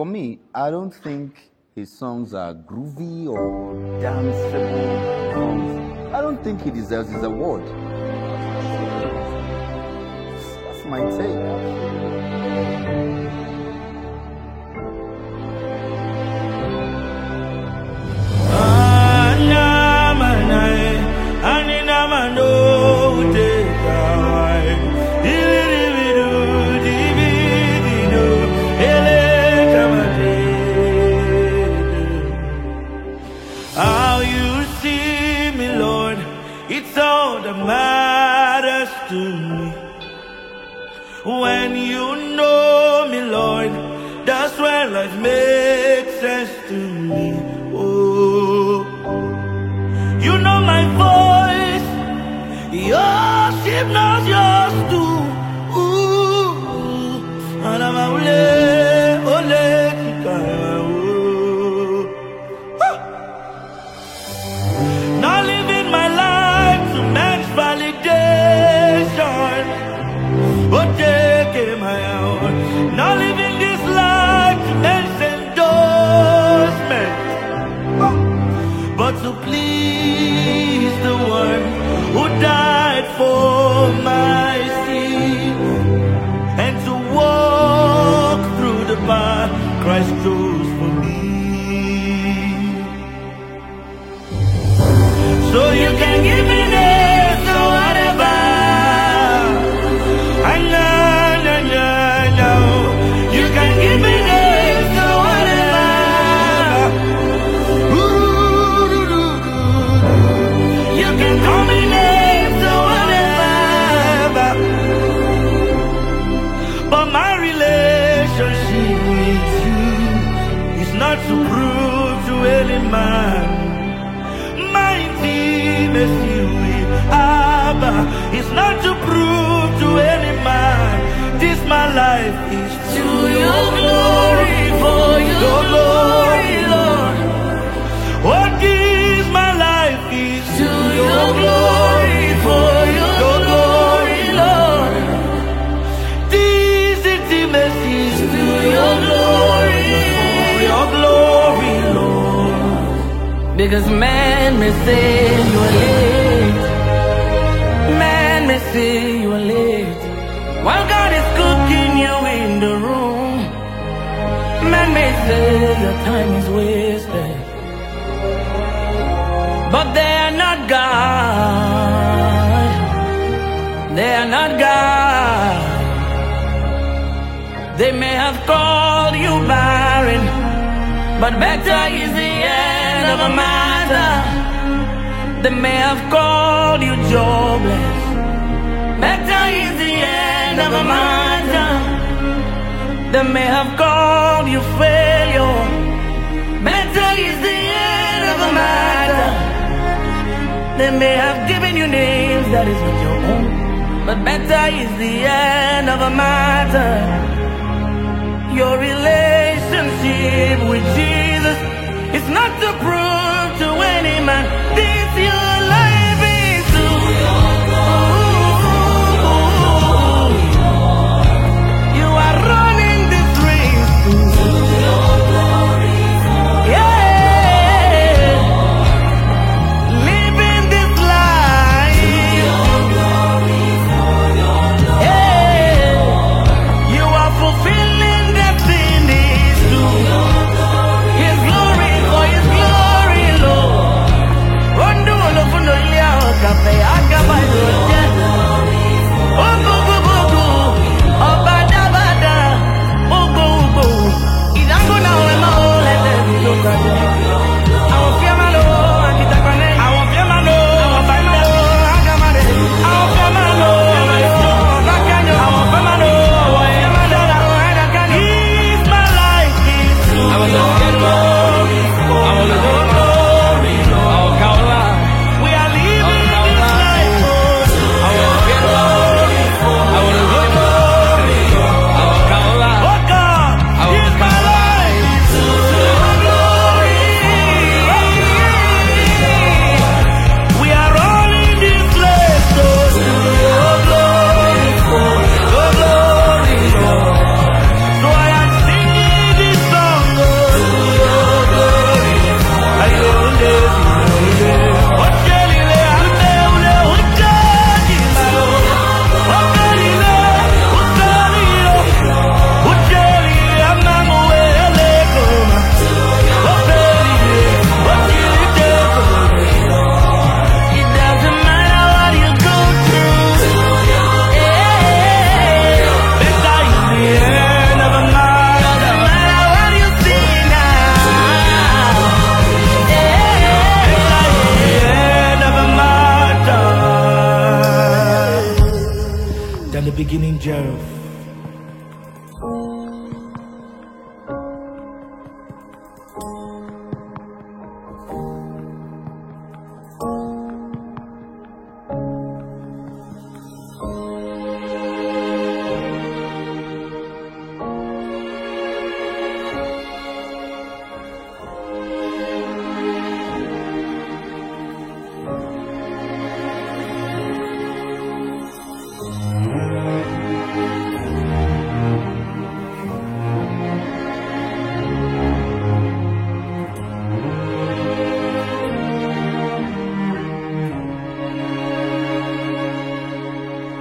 For me, I don't think his songs are groovy or danceable songs. I don't think he deserves his award. That's my take. How you see me, Lord, it's all that matters to me. When you know me, Lord, that's when life makes sense to me. Oh, you know my voice, your sheep knows yours too. Ooh, and I'm a not living my life to man's validation, but taking my own. Not living this life to man's endorsement, but to please the one who died for my sin, and to walk through the path Christ chose for me. So you can give me this or whatever. I know. You can give me this or whatever. You can call me names or whatever. But my relationship with you is not to prove to any man. It's not to prove to any man. This my life is to your glory, for your glory, Lord. What is my life is to your glory, for your glory, Lord. This intimacy is to your glory, for your glory, Lord. Because man may say you are late, man may say you are late, while God is cooking you in the room. Man may say your time is wasted, but they are not God. They are not God. They may have called you barren, but better is the end of a matter. They may have called you jobless, better is the end of a matter. They may have called you failure, better is the end of a matter. They may have given you names that is not your own, but better is the end of a matter. Your relationship with Jesus is not to prove to any man. This your life is to your glory. You are running this race to your glory. Yeah, living this life to your glory, for your glory. Yeah, you are fulfilling destinies to your glory, His glory, for His glory. Jerv.